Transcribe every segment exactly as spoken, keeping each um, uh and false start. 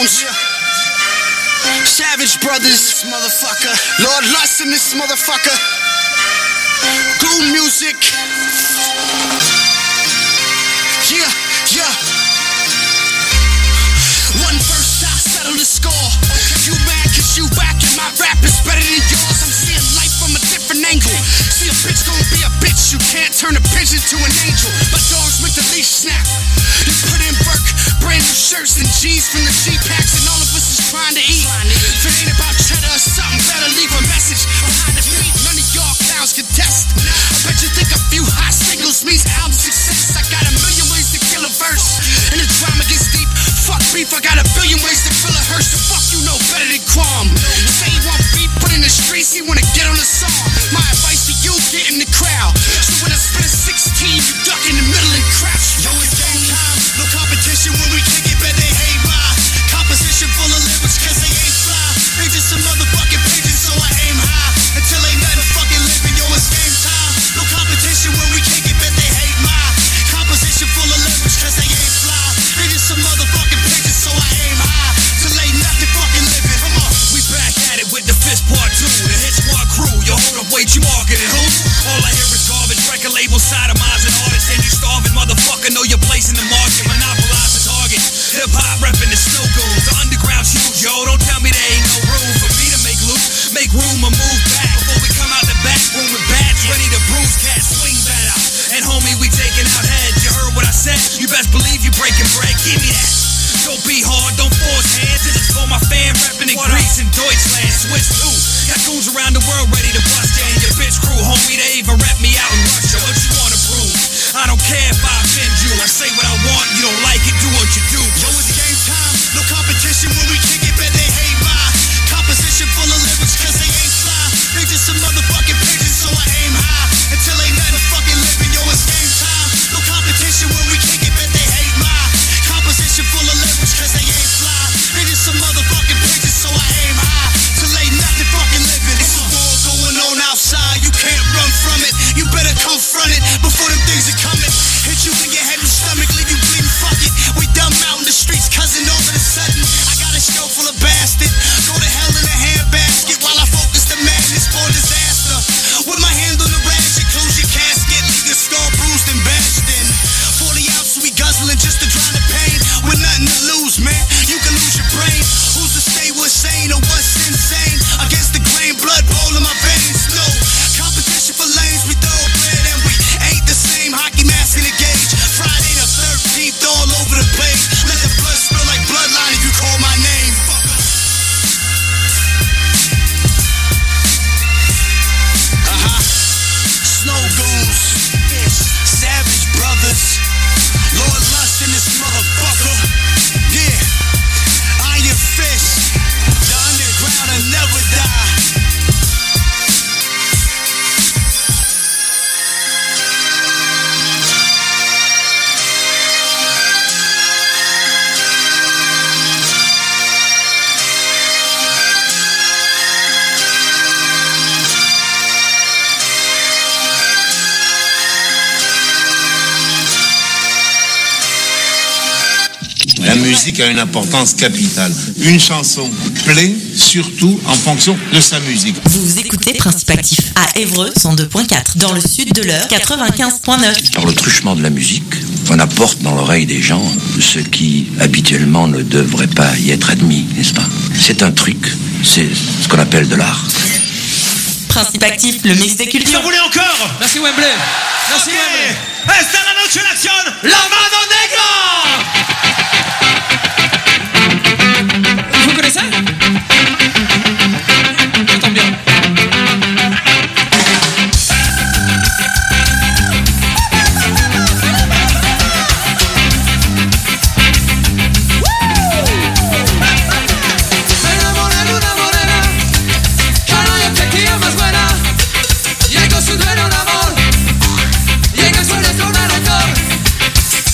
Goons, Savage Brothers, motherfucker. Lord Lust in this motherfucker. Glue Music. Yeah, yeah. One verse, I settle the score. You mad cause you whack and my rap is better than yours. I'm seeing life from a different angle. See a bitch gon' be a bitch. You can't turn a pigeon to an angel. My dogs make the leash snap. You put in work, brand new shirts and jeans from the G-Packs, and all of us is trying to eat. If it ain't about cheddar or something, better leave a message behind the beat. None of y'all clowns can test. I bet you think a few hot singles means album success. I got a million ways to kill a verse, and the drama gets deep. Fuck beef, I got a billion ways to fill a hearse. The fuck you know better than Quam. Say you want beef, put in the streets, you wanna get on the song. My advice to you, get in the crowd. So when I spit a sixteen, you duck in the middle and crouch. Yo, it's game time, no competition when we kick it, bet they hate my composition full of lyrics cause they ain't fly. They just some motherfucking pigeons, so I aim high until ain't nothing fucking living. Yo, it's game time, no competition when we kick it, bet they hate my composition full of lyrics cause they ain't fly. They just some motherfucking pigeons, so I aim high till ain't nothing fucking living. Come on, we back at it with the fist part two, the hit squad crew. Yo, hold up, wait, you marketing who? All I hear is garbage, record label sodomizing artists, and you starving motherfucker. Know your place in the market, monopolize the target. Hip hop repping the snow goons, the underground's huge, yo. Don't tell me there ain't no room for me to make loot, make room or move back before we come out the back room with bats ready to bruise cats, swing batter. And homie, we taking out heads. You heard what I said? You best believe you breaking bread. Give me that. Don't be hard, don't force hands. This is for my fan repping in Greece and Deutschland. Switch too. Got goons around the world ready to bust you. And your bitch crew, homie, they even rep me out in Russia. What you wanna prove? I don't care if I offend you. I say what I want, you don't like it, do what you do. Yo, it's game time, no competition when we kick it, bet they hate my composition full of lyrics cause they ain't fly. They just some motherfucking pigeons, so I aim high until ain't nothing fucking living. Yo, it's game time, no competition when we kick it, bet they hate my composition full of lyrics cause they ain't fly. They just some motherfucking pigeons, so I aim high till ain't nothing fucking living. It's a war going on outside, you can't run from it. You better confront it before them things are coming. Hit you in your head and stomach, leave you bleeding, fuck it. We dumb out in the streets, cousin, all of a sudden I got a show full of bastards. Go to hell in a handbasket while I focus the madness for disaster. With my hand on the ratchet, close your casket, leave your skull bruised and bashed in. forty ounces we guzzling just to drown the pain. With nothing to lose, man, you can lose your brain. Who's to say what's sane or what's insane? Against the grain, blood bowl in my veins. No competition for lanes, we thoroughbred and we ain't the same. Hockey mask in the gauge, Friday the thirteenth all over the place. Let the blood spill like bloodline if you call my name. Uh-huh. Snow Goons, Savage Brothers, Lord Lust in this motherfucker. Yeah, Iron Fist, the underground will never die. La musique a une importance capitale. Une chanson plaît surtout en fonction de sa musique. Vous écoutez Principe Actif à Évreux cent deux point quatre, dans le sud de l'heure quatre-vingt-quinze point neuf. Par le truchement de la musique, on apporte dans l'oreille des gens ce qui habituellement ne devrait pas y être admis, n'est-ce pas? C'est un truc, c'est ce qu'on appelle de l'art. Principe Actif, le mix des cultures. Vous voulez encore? Merci Wembley. Merci okay. Wembley. Esta la noche en acción, la mano negra. Vous connaissez? J'entends bien. Su duelo de amor, y en el suelo está un aracón.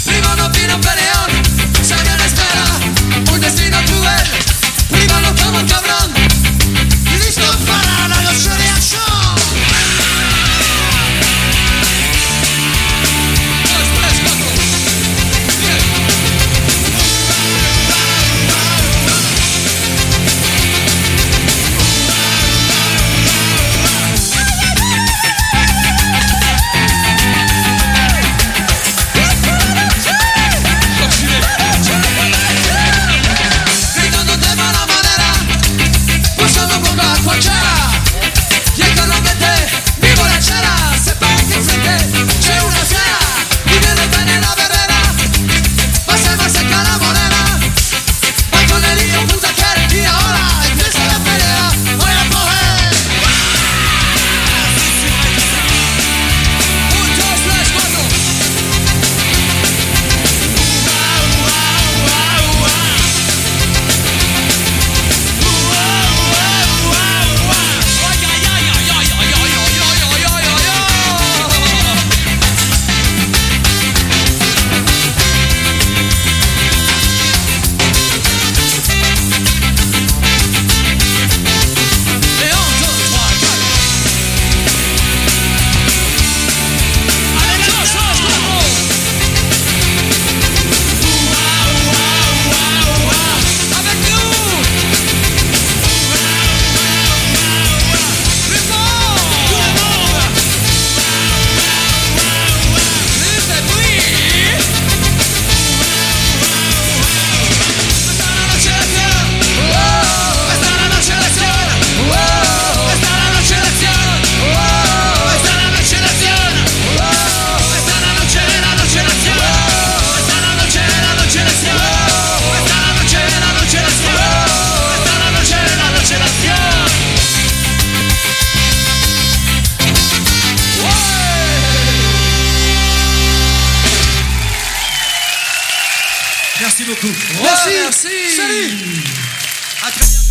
Merci beaucoup. Merci. Ouais, merci. Salut. À très bientôt.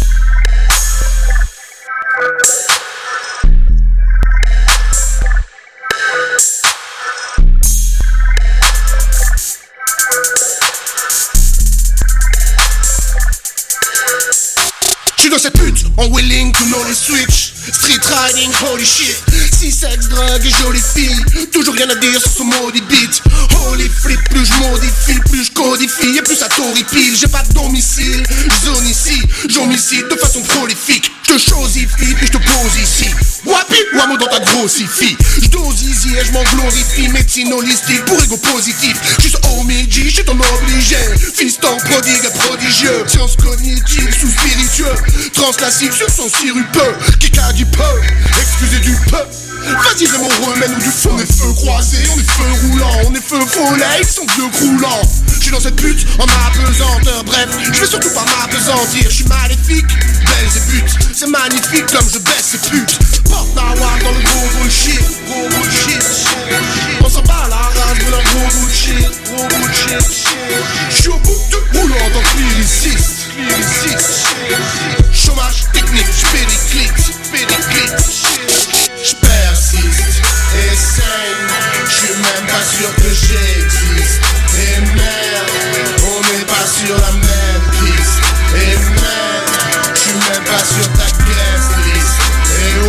J'suis dans cette pute, en willing to know les switch. Street riding, holy shit. Si sexe, drogue et jolie fille. Toujours rien à dire sur ce maudit beat. Holy flip, plus j'modifie, plus j'codifie. Et plus ça t'horripile. J'ai pas de domicile, j'zone ici. J'homicide de façon prolifique. J'te chosifie, puis j'te pose ici. Wapi, wamo dans ta grossifie. J'dose easy et j'm'en glorifie. Médecine holistique pour ego positif. J'suis homie G, j'suis ton obligé. Fiston prodigue et prodigieux. Science cognitive sous spiritueux. Translative sur son sirupeux. Qui a du peu, excusez du peu. Vas-y Raymond, remets-nous du feu. On est feu croisé, on est feu roulant. On est feu follet, ils sont vieux croulants. J'suis dans cette pute en apesanteur. Bref, j'vais surtout pas m'apesantir. J'suis maléfique, belle et pute. C'est magnifique comme je baisse ces putes. Porte nawak dans le gros bullshit. Gros bullshit. On s'en bat la rage de leur gros bullshit. Gros bullshit. J'suis au bout du rouleau en tant que lyriciste. Lyriciste. Chômage technique, j'fais des clics. J'fais des clics. J'persiste, essaye, j'suis même pas sûr que j'existe. Et merde, on n'est pas sur la même piste. Et merde, j'suis même pas sur ta guest list. Et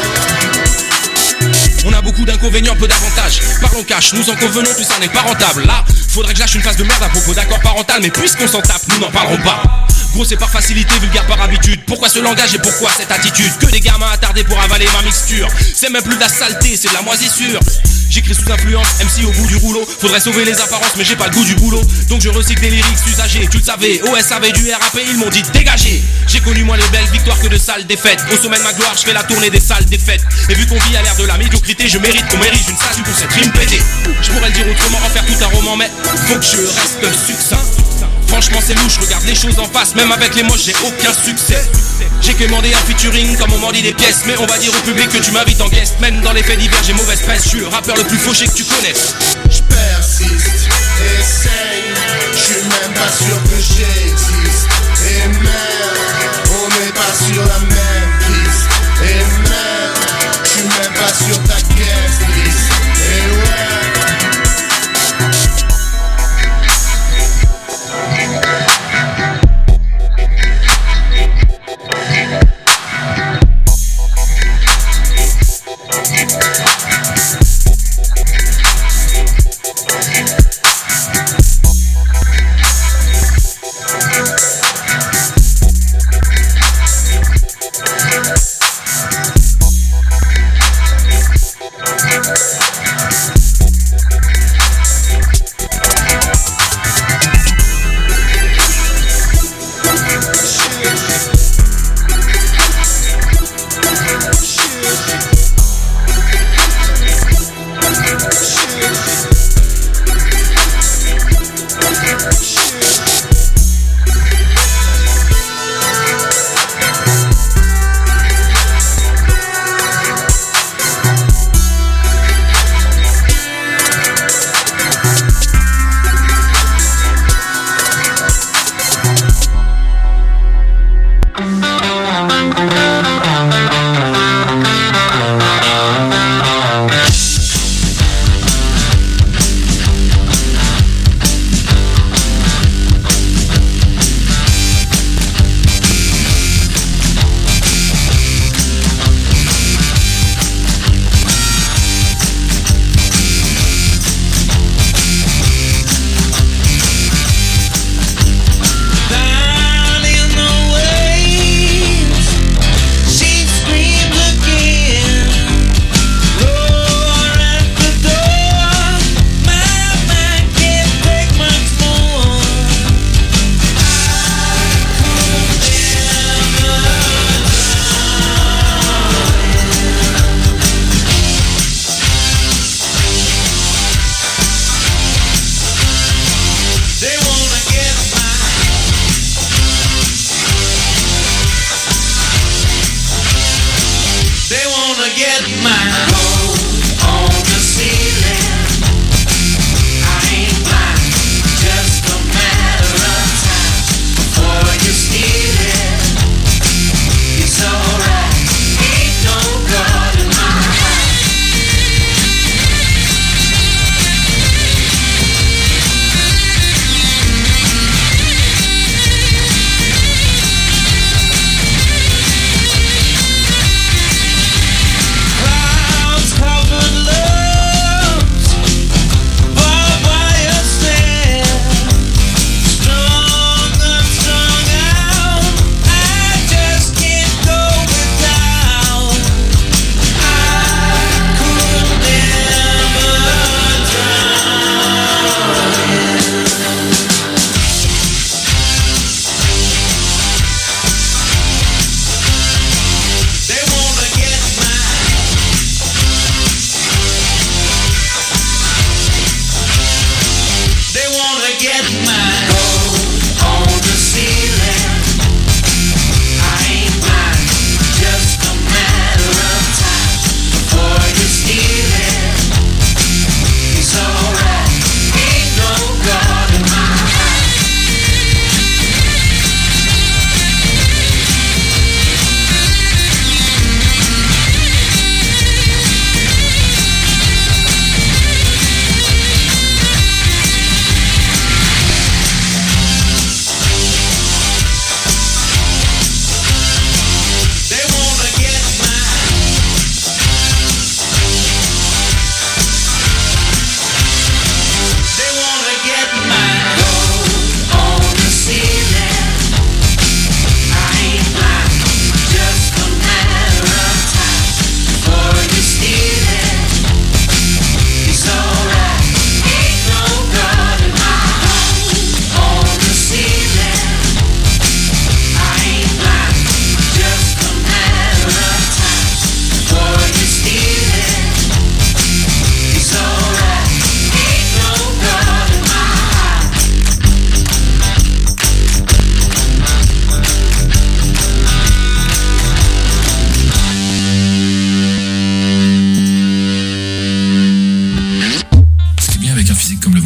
ouais. On a beaucoup d'inconvénients, peu d'avantages. Parlons cash, nous en convenons, tout ça n'est pas rentable. Là, faudrait que je lâche une phase de merde à propos d'accord parental. Mais puisqu'on s'en tape, nous n'en parlerons pas. Gros c'est par facilité, vulgaire par habitude. Pourquoi ce langage et pourquoi cette attitude? Que des gamins attardés pour avaler ma mixture. C'est même plus de la saleté, c'est de la moisissure. J'écris sous influence, M C au bout du rouleau. Faudrait sauver les apparences mais j'ai pas le goût du boulot. Donc je recycle des lyrics usagés, tu le savais. O S A V du R A P, ils m'ont dit dégagez. J'ai connu moins les belles victoires que de sales défaites. Au sommet de ma gloire, je fais la tournée des salles défaites. Et vu qu'on vit à l'ère de la médiocrité, je mérite qu'on mérite une statue pour cette rime pétée. Je pourrais le dire autrement, en faire tout un roman, mais faut que je reste succinct. Franchement c'est louche, regarde les choses en face. Même avec les moches j'ai aucun succès. J'ai commandé un featuring comme on m'en dit des pièces. Mais on va dire au public que tu m'invites en guest. Même dans les faits divers j'ai mauvaise presse. Je suis le rappeur le plus fauché que tu connaisses. J'persiste, essaye, j'suis même pas sûr que j'existe. Et merde, on n'est pas sur la même piste. Et merde, j'suis même pas sur ta guest list. Et ouais.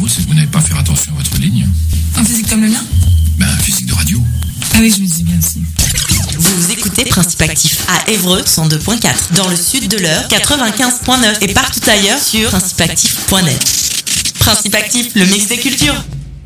c'est que vous n'avez pas fait attention à votre ligne. Un physique comme le mien? Ben, un physique de radio. Ah oui, je me dis bien aussi. Vous écoutez Principe Actif à Évreux cent deux point quatre, dans le sud de l'Eure quatre-vingt-quinze point neuf et partout ailleurs sur principe actif point net. Principe Actif, le mix des cultures.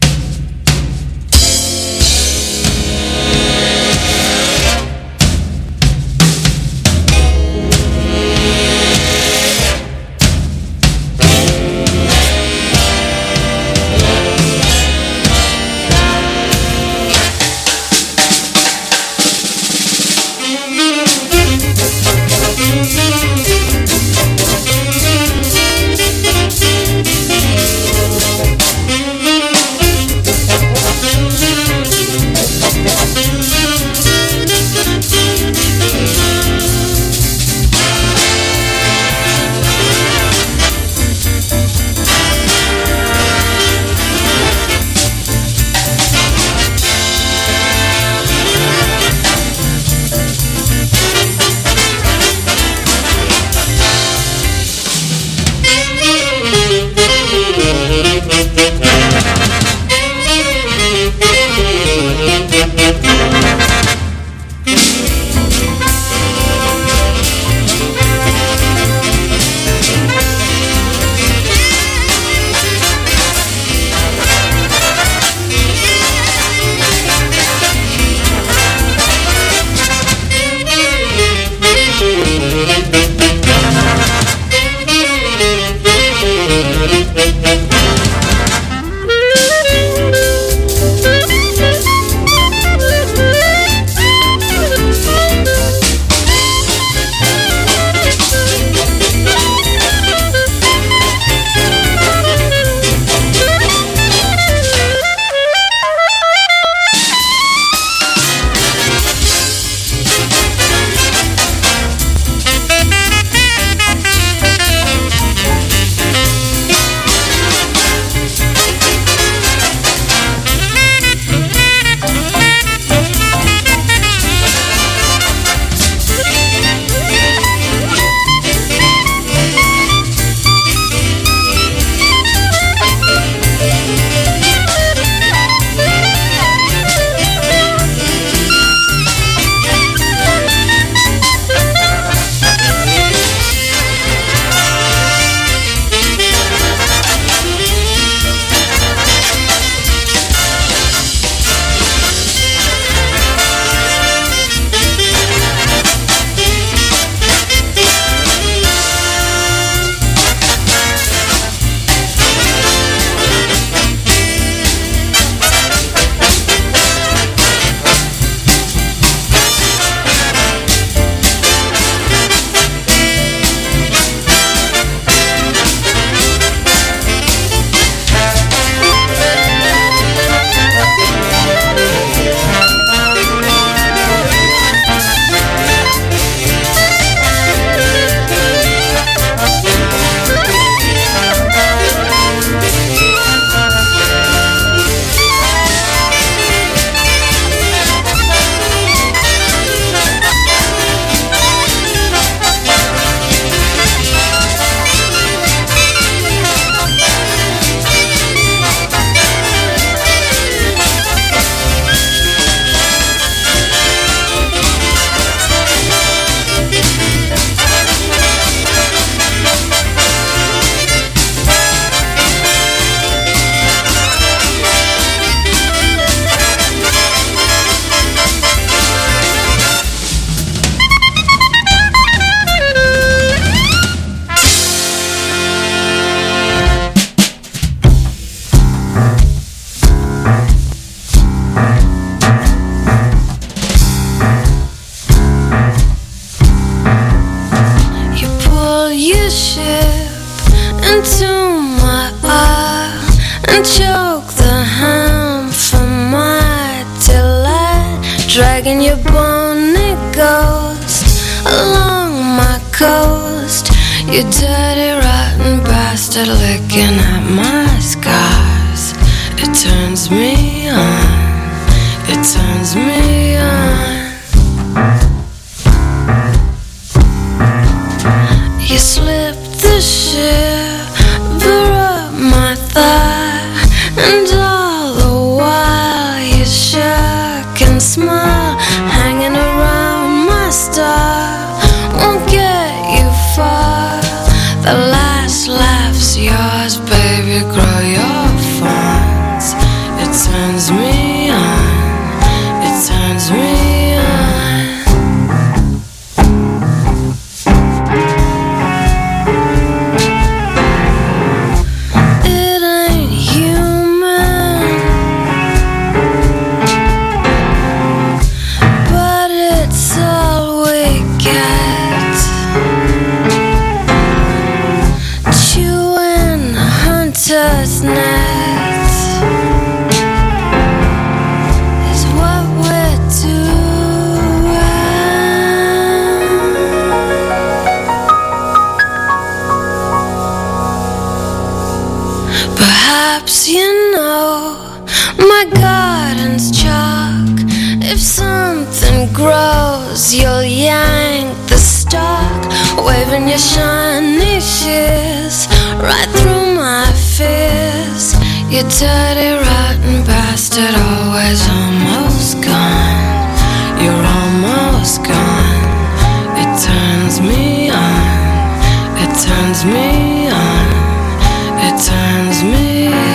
dragging your bony ghost along my coast. You dirty, rotten bastard licking at my scars. It turns me on, it turns me on. You slipped the shiver up my thigh. And all the while you shook and smile, hanging around my star won't get you far. The last laugh's yours, baby, grow your fawns. It turns me on, it turns me on. It ain't human, but it's all we get. Chewing hunter's net is what we're doing. Perhaps you know my garden's chalk. If something grows, you'll yank the stalk, waving your shiny shears right through my fears. You dirty, rotten bastard, always almost gone. You're almost gone. It turns me on, it turns me on, it turns me on.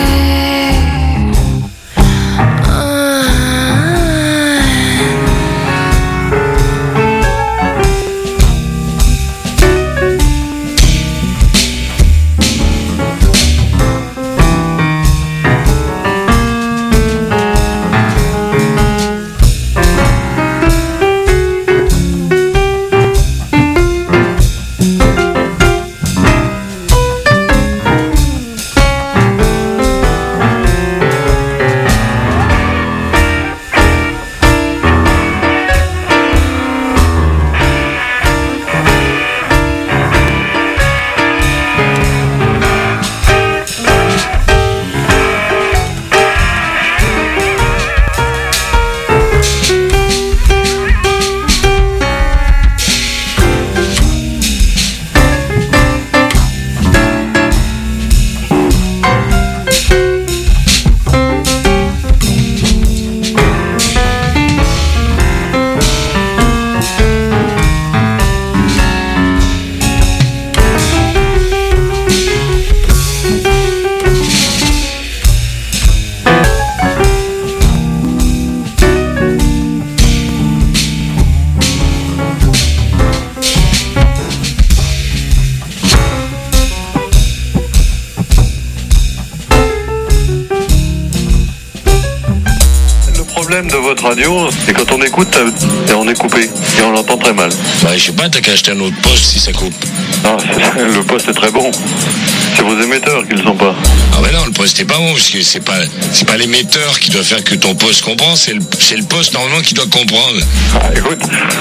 De votre radio, c'est quand on écoute et on est coupé et on l'entend très mal. Bah, je sais pas, t'as qu'à acheter un autre poste si ça coupe. Non, le poste est très bon. C'est vos émetteurs qui le sont pas. Ah ouais non, le poste est pas bon parce que c'est pas c'est pas l'émetteur qui doit faire que ton poste comprend, c'est le c'est le poste normalement qui doit comprendre. Ah, écoute,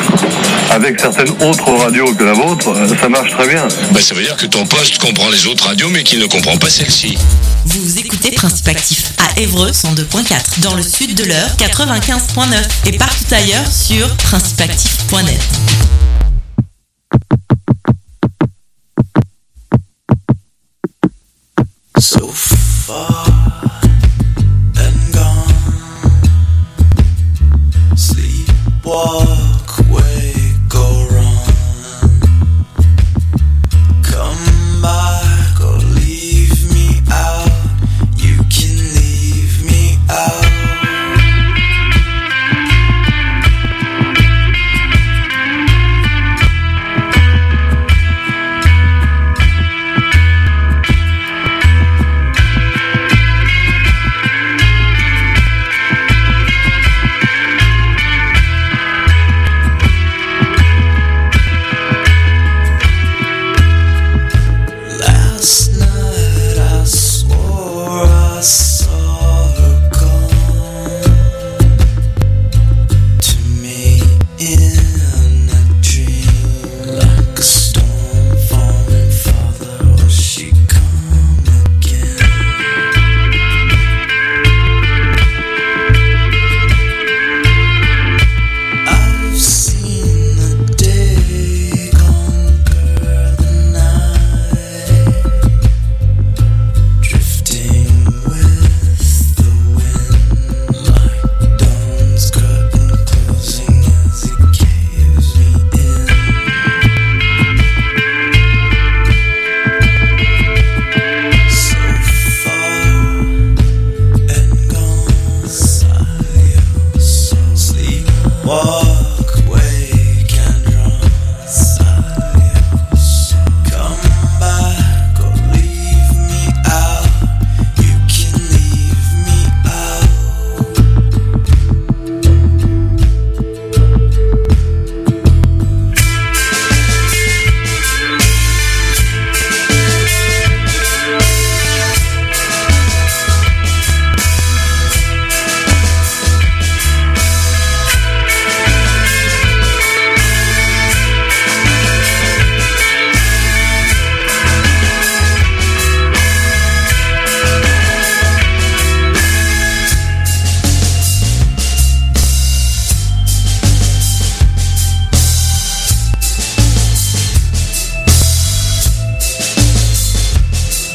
avec certaines autres radios que la vôtre, ça marche très bien. Bah ça veut dire que ton poste comprend les autres radios mais qu'il ne comprend pas celle-ci. Vous écoutez Principe Actif à Évreux cent deux point quatre, dans le sud de l'Eure quatre-vingt-quinze point neuf et partout ailleurs sur principe actif point net. So far.